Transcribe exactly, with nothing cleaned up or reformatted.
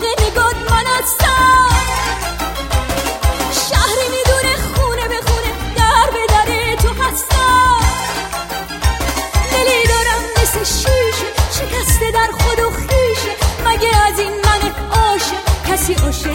عاشق نگات من هستم. شهری میدونه خونه به خونه در به در تو هستم. دلی دارم مثل شیشه شکسته در خود و خیشه، مگه از این من عاشق کسی عاشق